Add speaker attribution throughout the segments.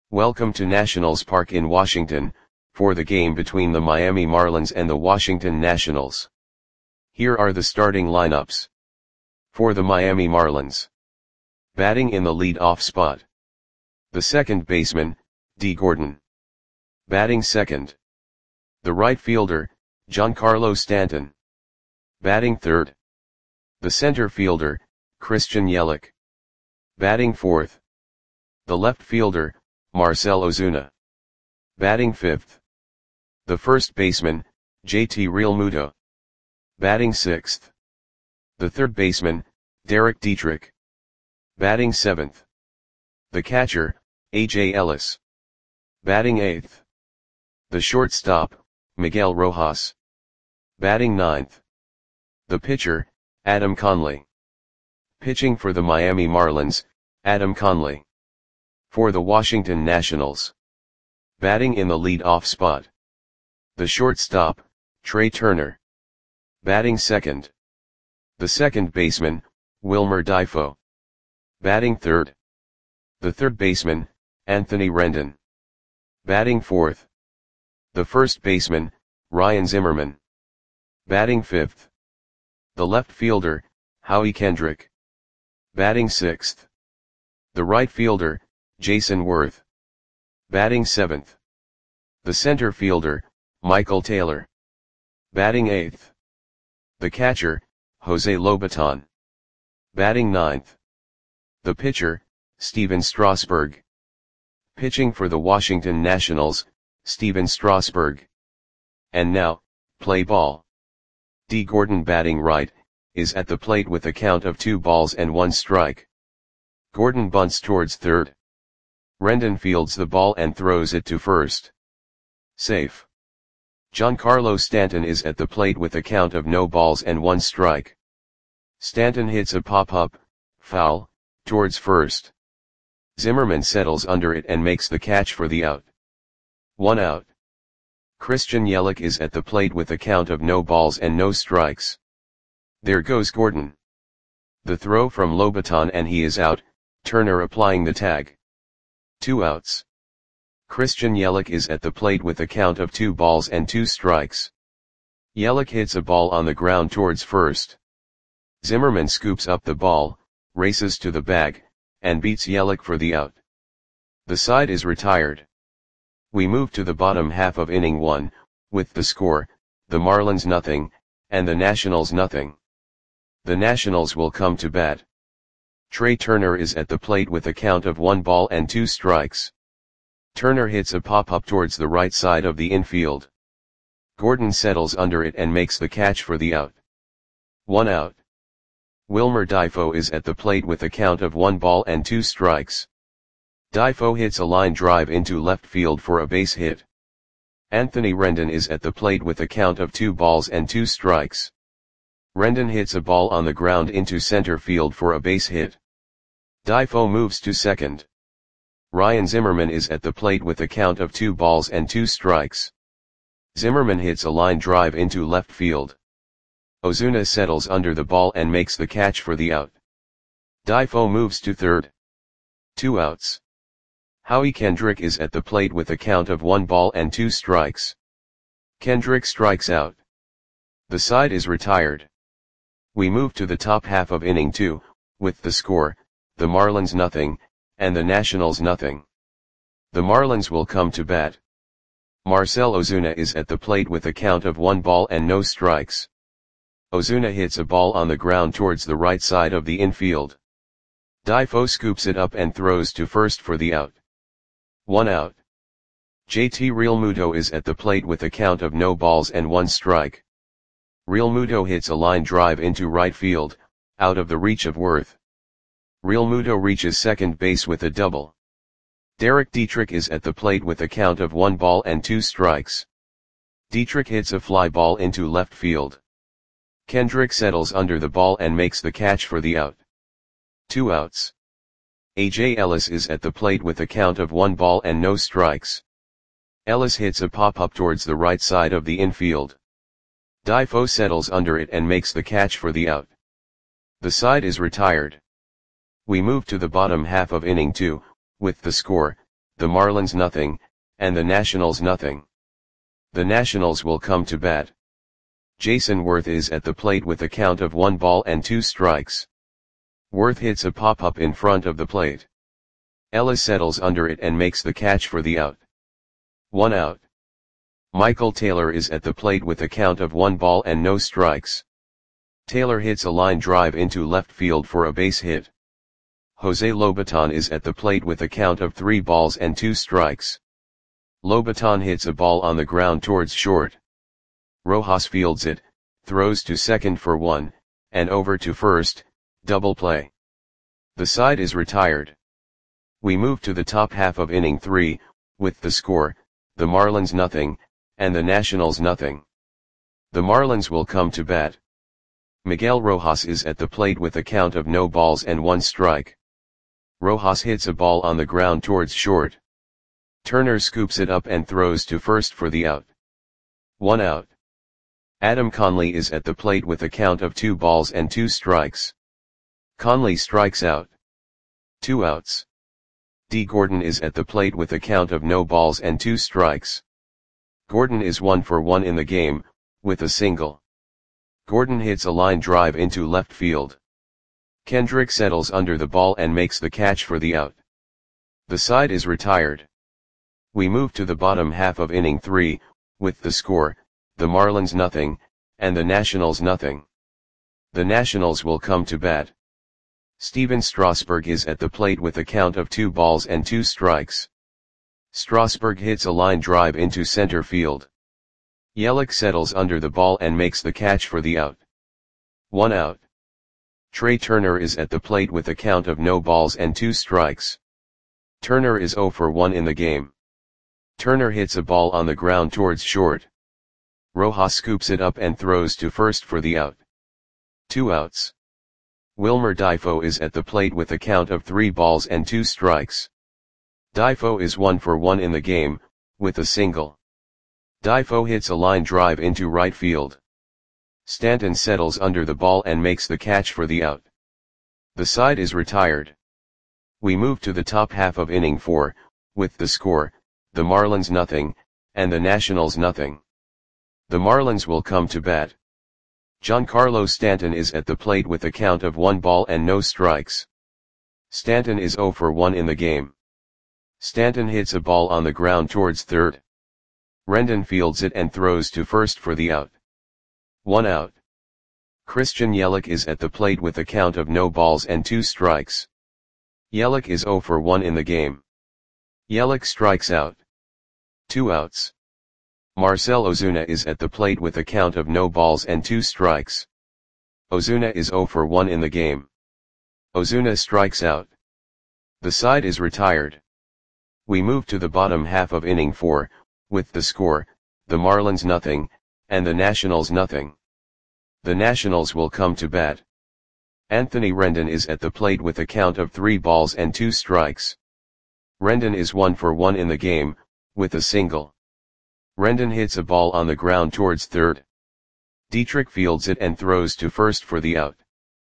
Speaker 1: Welcome to Nationals Park in Washington, for the game between the Miami Marlins and the Washington Nationals. Here are the starting lineups. For the Miami Marlins. Batting in the lead-off spot. The second baseman, Dee Gordon. Batting second. The right fielder, Giancarlo Stanton. Batting third. The center fielder, Christian Yelich. Batting fourth. The left fielder, Marcell Ozuna. Batting fifth. The first baseman, JT Realmuto. Batting sixth. The third baseman, Derek Dietrich. Batting seventh. The catcher, A.J. Ellis. Batting eighth. The shortstop, Miguel Rojas. Batting ninth. The pitcher, Adam Conley. Pitching for the Miami Marlins, Adam Conley. For the Washington Nationals. Batting in the lead-off spot. The shortstop, Trey Turner. Batting second. The second baseman, Wilmer Difo. Batting third. The third baseman, Anthony Rendon. Batting fourth. The first baseman, Ryan Zimmerman. Batting fifth. The left fielder, Howie Kendrick. Batting sixth. The right fielder, Jason Worth. Batting seventh. The center fielder, Michael Taylor. Batting eighth. The catcher, Jose Lobaton. Batting ninth. The pitcher, Stephen Strasburg. Pitching for the Washington Nationals, Stephen Strasburg. And now, play ball. Dee Gordon batting right, is at the plate with a count of 2 balls and 1 strike. Gordon bunts towards third. Rendon fields the ball and throws it to first. Safe. Giancarlo Stanton is at the plate with a count of no balls and 1 strike. Stanton hits a pop-up, foul, towards first. Zimmerman settles under it and makes the catch for the out. 1 out. Christian Yelich is at the plate with a count of no balls and no strikes. There goes Gordon. The throw from Lobaton and he is out, Turner applying the tag. 2 outs. Christian Yelich is at the plate with a count of 2 balls and 2 strikes. Yelich hits a ball on the ground towards first. Zimmerman scoops up the ball, races to the bag, and beats Yelich for the out. The side is retired. We move to the bottom half of inning 1, with the score, the Marlins 0, and the Nationals 0. The Nationals will come to bat. Trey Turner is at the plate with a count of 1 ball and 2 strikes. Turner hits a pop-up towards the right side of the infield. Gordon settles under it and makes the catch for the out. 1 out. Wilmer Difo is at the plate with a count of 1 ball and 2 strikes. Difo hits a line drive into left field for a base hit. Anthony Rendon is at the plate with a count of 2 balls and 2 strikes. Rendon hits a ball on the ground into center field for a base hit. Difo moves to second. Ryan Zimmerman is at the plate with a count of 2 balls and 2 strikes. Zimmerman hits a line drive into left field. Ozuna settles under the ball and makes the catch for the out. Difo moves to third. 2 outs. Howie Kendrick is at the plate with a count of 1 ball and 2 strikes. Kendrick strikes out. The side is retired. We move to the top half of inning 2, with the score, the Marlins 0, and the Nationals 0. The Marlins will come to bat. Marcell Ozuna is at the plate with a count of 1 ball and no strikes. Ozuna hits a ball on the ground towards the right side of the infield. Difo scoops it up and throws to first for the out. 1 out. JT Realmuto is at the plate with a count of no balls and 1 strike. Realmuto hits a line drive into right field, out of the reach of Worth. Realmuto reaches second base with a double. Derek Dietrich is at the plate with a count of 1 ball and 2 strikes. Dietrich hits a fly ball into left field. Kendrick settles under the ball and makes the catch for the out. 2 outs. A.J. Ellis is at the plate with a count of 1 ball and no strikes. Ellis hits a pop-up towards the right side of the infield. Difo settles under it and makes the catch for the out. The side is retired. We move to the bottom half of inning 2, with the score, the Marlins nothing, and the Nationals nothing. The Nationals will come to bat. Jason Worth is at the plate with a count of 1 ball and 2 strikes. Worth hits a pop-up in front of the plate. Ellis settles under it and makes the catch for the out. 1 out. Michael Taylor is at the plate with a count of 1 ball and no strikes. Taylor hits a line drive into left field for a base hit. Jose Lobaton is at the plate with a count of 3 balls and 2 strikes. Lobaton hits a ball on the ground towards short. Rojas fields it, throws to second for 1, and over to first, double play. The side is retired. We move to the top half of inning 3, with the score, the Marlins nothing, and the Nationals nothing. The Marlins will come to bat. Miguel Rojas is at the plate with a count of no balls and 1 strike. Rojas hits a ball on the ground towards short. Turner scoops it up and throws to first for the out. 1 out. Adam Conley is at the plate with a count of 2 balls and 2 strikes. Conley strikes out. 2 outs. D. Gordon is at the plate with a count of no balls and 2 strikes. Gordon is 1 for 1 in the game, with a single. Gordon hits a line drive into left field. Kendrick settles under the ball and makes the catch for the out. The side is retired. We move to the bottom half of inning 3, with the score, the Marlins nothing, and the Nationals nothing. The Nationals will come to bat. Steven Strasburg is at the plate with a count of 2 balls and 2 strikes. Strasburg hits a line drive into center field. Yelich settles under the ball and makes the catch for the out. 1 out. Trey Turner is at the plate with a count of no balls and 2 strikes. Turner is 0 for 1 in the game. Turner hits a ball on the ground towards short. Rojas scoops it up and throws to first for the out. 2 outs. Wilmer Difo is at the plate with a count of 3 balls and 2 strikes. Difo is 1 for 1 in the game, with a single. Difo hits a line drive into right field. Stanton settles under the ball and makes the catch for the out. The side is retired. We move to the top half of inning 4, with the score, the Marlins nothing, and the Nationals nothing. The Marlins will come to bat. Giancarlo Stanton is at the plate with a count of 1 ball and no strikes. Stanton is 0 for 1 in the game. Stanton hits a ball on the ground towards third. Rendon fields it and throws to first for the out. 1 out. Christian Yelich is at the plate with a count of no balls and 2 strikes. Yelich is 0 for 1 in the game. Yelich strikes out. 2 outs. Marcell Ozuna is at the plate with a count of no balls and 2 strikes. Ozuna is 0 for 1 in the game. Ozuna strikes out. The side is retired. We move to the bottom half of inning 4, with the score, the Marlins nothing, and the Nationals nothing. The Nationals will come to bat. Anthony Rendon is at the plate with a count of 3 balls and 2 strikes. Rendon is 1 for 1 in the game, with a single. Rendon hits a ball on the ground towards third. Dietrich fields it and throws to first for the out.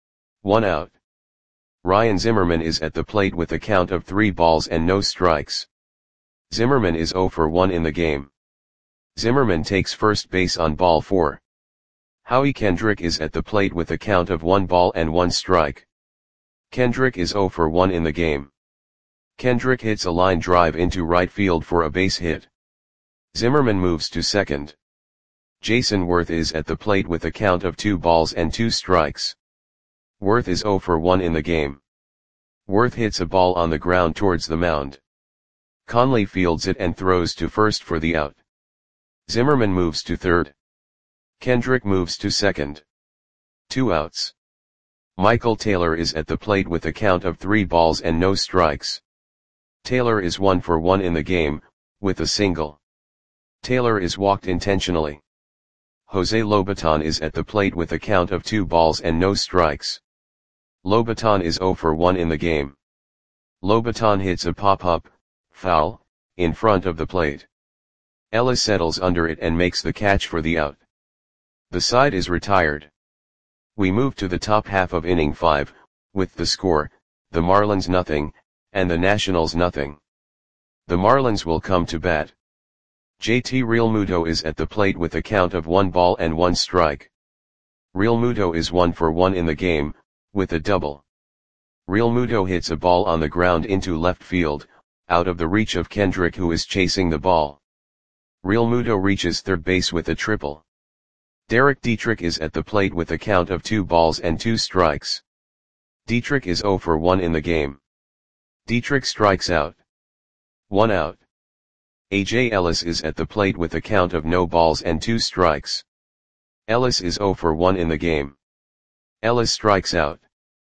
Speaker 1: 1 out. Ryan Zimmerman is at the plate with a count of 3 balls and no strikes. Zimmerman is 0 for 1 in the game. Zimmerman takes first base on ball 4. Howie Kendrick is at the plate with a count of 1 ball and 1 strike. Kendrick is 0 for 1 in the game. Kendrick hits a line drive into right field for a base hit. Zimmerman moves to second. Jason Worth is at the plate with a count of 2 balls and 2 strikes. Worth is 0 for 1 in the game. Worth hits a ball on the ground towards the mound. Conley fields it and throws to first for the out. Zimmerman moves to third. Kendrick moves to second. 2 outs. Michael Taylor is at the plate with a count of 3 balls and no strikes. Taylor is 1 for 1 in the game, with a single. Taylor is walked intentionally. Jose Lobaton is at the plate with a count of 2 balls and no strikes. Lobaton is 0 for 1 in the game. Lobaton hits a pop-up, foul, in front of the plate. Ellis settles under it and makes the catch for the out. The side is retired. We move to the top half of inning 5, with the score, the Marlins nothing, and the Nationals nothing. The Marlins will come to bat. JT Realmuto is at the plate with a count of 1 ball and 1 strike. Realmuto is 1 for 1 in the game, with a double. Realmuto hits a ball on the ground into left field, out of the reach of Kendrick, who is chasing the ball. Realmuto reaches third base with a triple. Derek Dietrich is at the plate with a count of 2 balls and 2 strikes. Dietrich is 0 for 1 in the game. Dietrich strikes out. 1 out. AJ Ellis is at the plate with a count of no balls and 2 strikes. Ellis is 0 for 1 in the game. Ellis strikes out.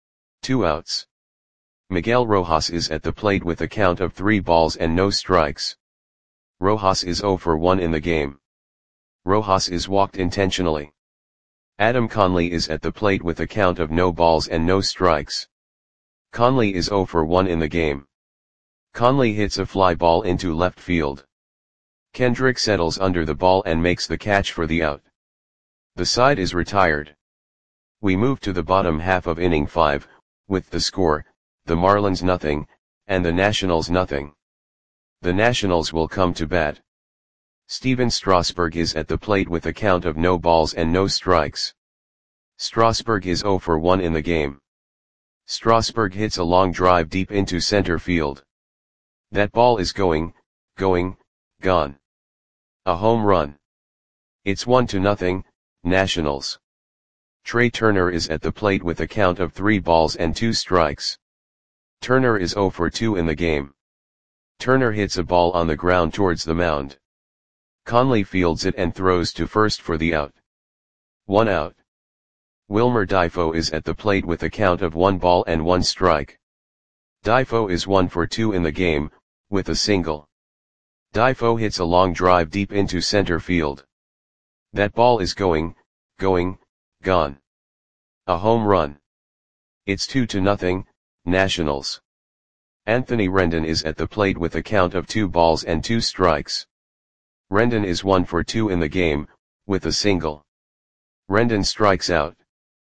Speaker 1: 2 outs. Miguel Rojas is at the plate with a count of 3 balls and no strikes. Rojas is 0 for 1 in the game. Rojas is walked intentionally. Adam Conley is at the plate with a count of no balls and no strikes. Conley is 0 for 1 in the game. Conley hits a fly ball into left field. Kendrick settles under the ball and makes the catch for the out. The side is retired. We move to the bottom half of inning 5, with the score, the Marlins nothing, and the Nationals nothing. The Nationals will come to bat. Steven Strasburg is at the plate with a count of no balls and no strikes. Strasburg is 0 for 1 in the game. Strasburg hits a long drive deep into center field. That ball is going, gone. A home run. It's 1-0, Nationals. Trey Turner is at the plate with a count of 3 balls and 2 strikes. Turner is 0 for 2 in the game. Turner hits a ball on the ground towards the mound. Conley fields it and throws to first for the out. 1 out. Wilmer Difo is at the plate with a count of 1 ball and 1 strike. Difo is 1 for 2 in the game, with a single. Difo hits a long drive deep into center field. That ball is going, gone. A home run. It's 2-0, Nationals. Anthony Rendon is at the plate with a count of 2 balls and 2 strikes. Rendon is 1 for 2 in the game, with a single. Rendon strikes out.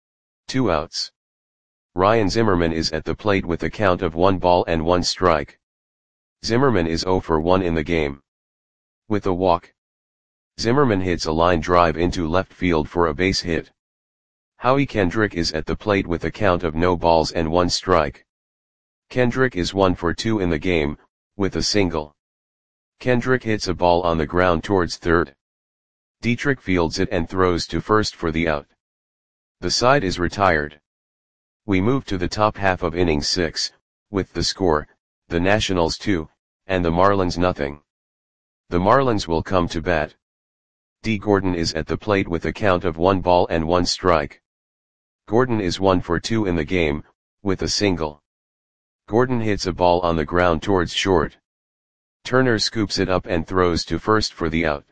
Speaker 1: 2 outs. Ryan Zimmerman is at the plate with a count of 1 ball and 1 strike. Zimmerman is 0 for 1 in the game. With a walk. Zimmerman hits a line drive into left field for a base hit. Howie Kendrick is at the plate with a count of no balls and 1 strike. Kendrick is 1 for 2 in the game, with a single. Kendrick hits a ball on the ground towards third. Dietrich fields it and throws to first for the out. The side is retired. We move to the top half of inning 6, with the score, the Nationals 2, and the Marlins nothing. The Marlins will come to bat. D. Gordon is at the plate with a count of 1 ball and 1 strike. Gordon is 1 for 2 in the game, with a single. Gordon hits a ball on the ground towards short. Turner scoops it up and throws to first for the out.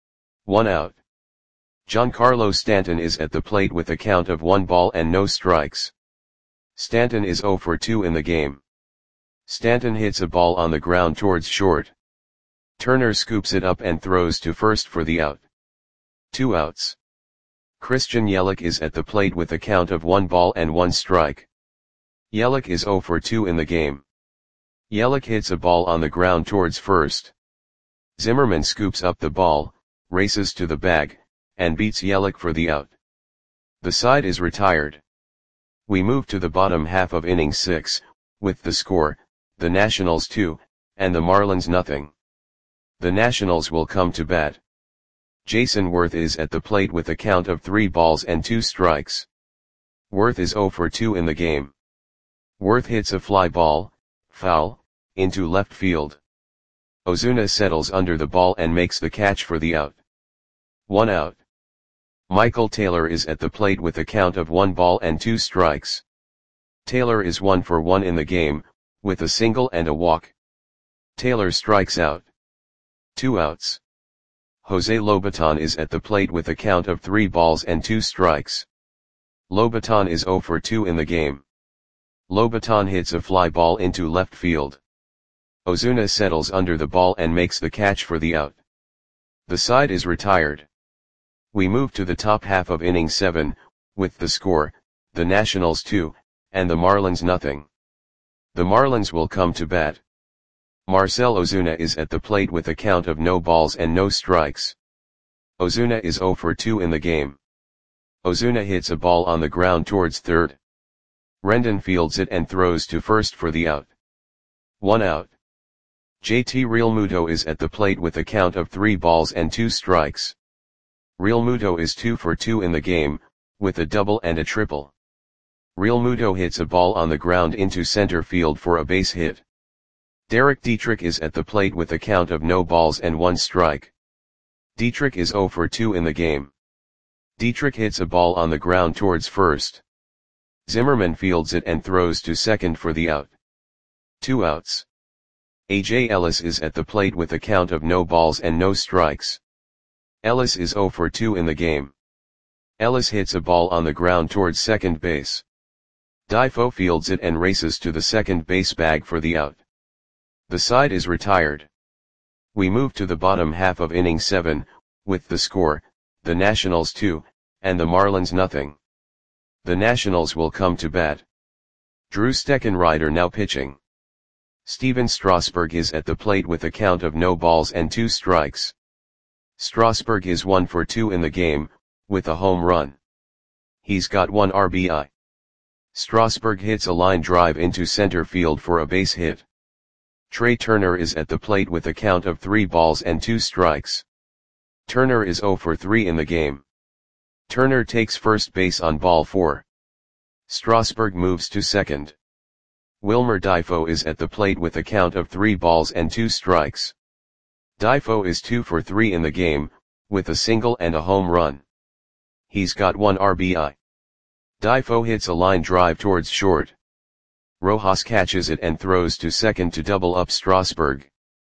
Speaker 1: 1 out. Giancarlo Stanton is at the plate with a count of 1 ball and no strikes. Stanton is 0 for 2 in the game. Stanton hits a ball on the ground towards short. Turner scoops it up and throws to first for the out. 2 outs. Christian Yelich is at the plate with a count of 1 ball and 1 strike. Yelich is 0 for 2 in the game. Yelich hits a ball on the ground towards first. Zimmerman scoops up the ball, races to the bag, and beats Yelich for the out. The side is retired. We move to the bottom half of inning 6, with the score, the Nationals 2, and the Marlins nothing. The Nationals will come to bat. Jason Worth is at the plate with a count of 3 balls and 2 strikes. Worth is 0 for 2 in the game. Worth hits a fly ball, foul, into left field. Ozuna settles under the ball and makes the catch for the out. 1 out. Michael Taylor is at the plate with a count of 1 ball and 2 strikes. Taylor is 1 for 1 in the game, with a single and a walk. Taylor strikes out. 2 outs. Jose Lobaton is at the plate with a count of 3 balls and 2 strikes. Lobaton is 0 for 2 in the game. Lobaton hits a fly ball into left field. Ozuna settles under the ball and makes the catch for the out. The side is retired. We move to the top half of inning 7, with the score, the Nationals 2, and the Marlins nothing. The Marlins will come to bat. Marcell Ozuna is at the plate with a count of no balls and no strikes. Ozuna is 0 for 2 in the game. Ozuna hits a ball on the ground towards third. Rendon fields it and throws to first for the out. 1 out. JT Realmuto is at the plate with a count of 3 balls and 2 strikes. Realmuto is 2 for 2 in the game, with a double and a triple. Realmuto hits a ball on the ground into center field for a base hit. Derek Dietrich is at the plate with a count of no balls and 1 strike. Dietrich is 0 for 2 in the game. Dietrich hits a ball on the ground towards first. Zimmerman fields it and throws to second for the out. 2 outs. A.J. Ellis is at the plate with a count of no balls and no strikes. Ellis is 0 for 2 in the game. Ellis hits a ball on the ground towards second base. Difo fields it and races to the second base bag for the out. The side is retired. We move to the bottom half of inning 7, with the score, the Nationals 2, and the Marlins nothing. The Nationals will come to bat. Drew Steckenrider now pitching. Steven Strasburg is at the plate with a count of no balls and 2 strikes. Strasburg is 1 for 2 in the game, with a home run. He's got 1 RBI. Strasburg hits a line drive into center field for a base hit. Trey Turner is at the plate with a count of 3 balls and 2 strikes. Turner is 0 for 3 in the game. Turner takes first base on ball 4. Strasburg moves to second. Wilmer Difo is at the plate with a count of 3 balls and 2 strikes. Difo is 2 for 3 in the game, with a single and a home run. He's got 1 RBI. Difo hits a line drive towards short. Rojas catches it and throws to second to double up Strasburg.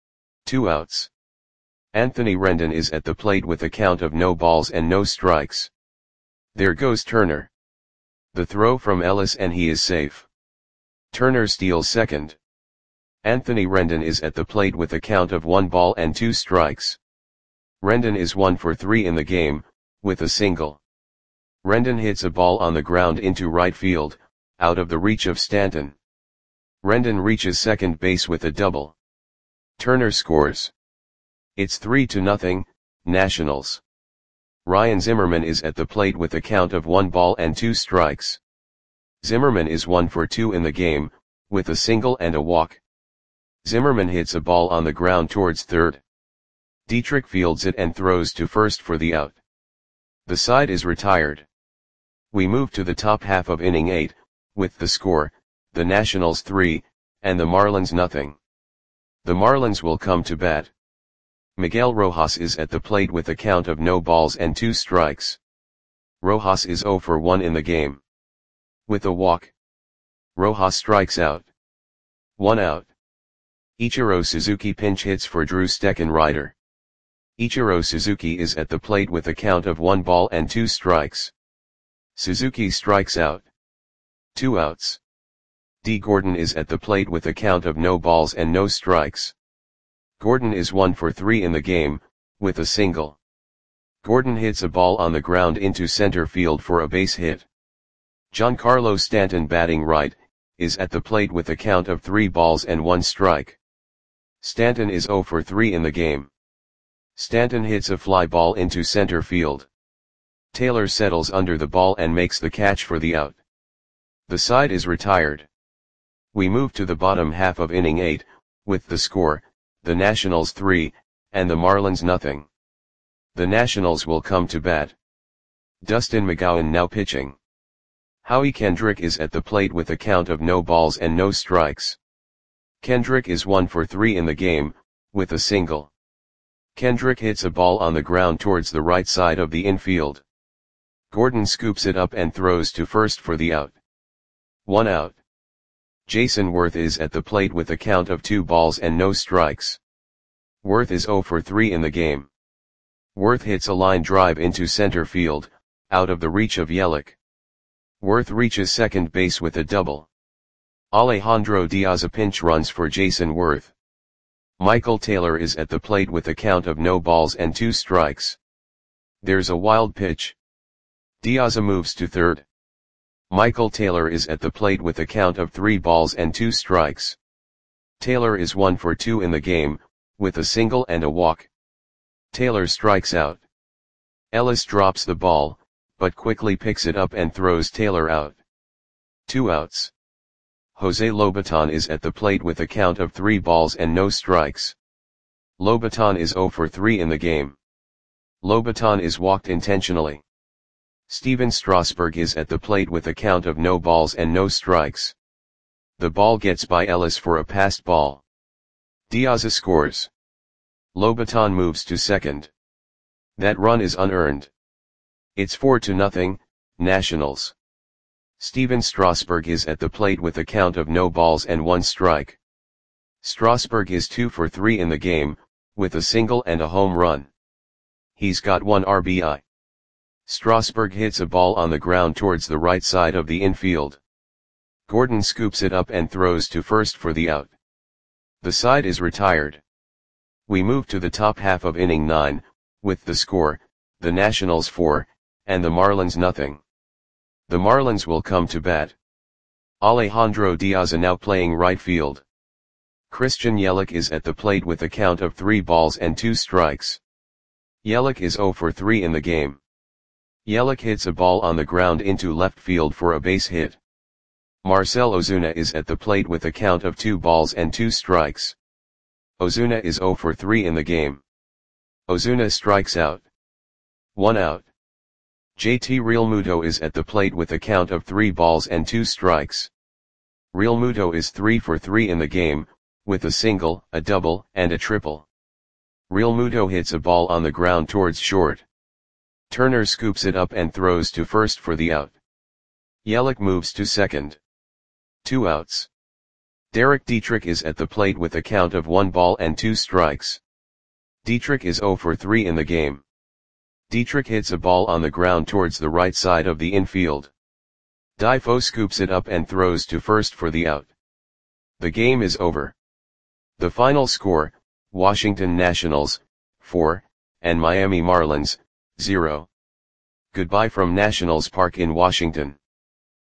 Speaker 1: 2 outs. Anthony Rendon is at the plate with a count of no balls and no strikes. There goes Turner. The throw from Ellis and he is safe. Turner steals second. Anthony Rendon is at the plate with a count of 1 ball and 2 strikes. Rendon is 1 for 3 in the game, with a single. Rendon hits a ball on the ground into right field, out of the reach of Stanton. Rendon reaches second base with a double. Turner scores. It's 3-0, Nationals. Ryan Zimmerman is at the plate with a count of 1 ball and 2 strikes. Zimmerman is 1 for 2 in the game, with a single and a walk. Zimmerman hits a ball on the ground towards third. Dietrich fields it and throws to first for the out. The side is retired. We move to the top half of inning 8, with the score, the Nationals 3, and the Marlins nothing. The Marlins will come to bat. Miguel Rojas is at the plate with a count of no balls and 2 strikes. Rojas is 0 for 1 in the game. With a walk. Rojas strikes out. 1 out. Ichiro Suzuki pinch hits for Drew Steckenrider. Ichiro Suzuki is at the plate with a count of 1 ball and 2 strikes. Suzuki strikes out. 2 outs. D. Gordon is at the plate with a count of no balls and no strikes. Gordon is 1 for 3 in the game, with a single. Gordon hits a ball on the ground into center field for a base hit. Giancarlo Stanton, batting right, is at the plate with a count of 3 balls and 1 strike. Stanton is 0 for 3 in the game. Stanton hits a fly ball into center field. Taylor settles under the ball and makes the catch for the out. The side is retired. We move to the bottom half of inning 8, with the score, the Nationals 3, and the Marlins nothing. The Nationals will come to bat. Dustin McGowan now pitching. Howie Kendrick is at the plate with a count of no balls and no strikes. Kendrick is 1 for 3 in the game, with a single. Kendrick hits a ball on the ground towards the right side of the infield. Gordon scoops it up and throws to first for the out. 1 out. Jason Worth is at the plate with a count of 2 balls and no strikes. Worth is 0 for 3 in the game. Worth hits a line drive into center field, out of the reach of Yelich. Worth reaches second base with a double. Alejandro Diaz pinch runs for Jason Worth. Michael Taylor is at the plate with a count of no balls and 2 strikes. There's a wild pitch. Diaz moves to third. Michael Taylor is at the plate with a count of 3 balls and 2 strikes. Taylor is 1 for 2 in the game, with a single and a walk. Taylor strikes out. Ellis drops the ball, but quickly picks it up and throws Taylor out. 2 outs. Jose Lobaton is at the plate with a count of 3 balls and no strikes. Lobaton is 0 for 3 in the game. Lobaton is walked intentionally. Steven Strasburg is at the plate with a count of no balls and no strikes. The ball gets by Ellis for a passed ball. Diaz scores. Lobaton moves to second. That run is unearned. It's 4-0, Nationals. Steven Strasburg is at the plate with a count of no balls and 1 strike. Strasburg is 2 for 3 in the game, with a single and a home run. He's got 1 RBI. Strasburg hits a ball on the ground towards the right side of the infield. Gordon scoops it up and throws to first for the out. The side is retired. We move to the top half of inning 9, with the score, the Nationals 4, and the Marlins 0. The Marlins will come to bat. Alejandro Diaz now playing right field. Christian Yelich is at the plate with a count of 3 balls and 2 strikes. Yelich is 0 for 3 in the game. Yelich hits a ball on the ground into left field for a base hit. Marcell Ozuna is at the plate with a count of 2 balls and 2 strikes. Ozuna is 0 for 3 in the game. Ozuna strikes out. 1 out. JT Realmuto is at the plate with a count of 3 balls and 2 strikes. Realmuto is 3 for 3 in the game, with a single, a double, and a triple. Realmuto hits a ball on the ground towards short. Turner scoops it up and throws to first for the out. Yelich moves to second. 2 outs. Derek Dietrich is at the plate with a count of 1 ball and 2 strikes. Dietrich is 0 for 3 in the game. Dietrich hits a ball on the ground towards the right side of the infield. Difo scoops it up and throws to first for the out. The game is over. The final score, Washington Nationals, 4, and Miami Marlins, 0. Goodbye from Nationals Park in Washington.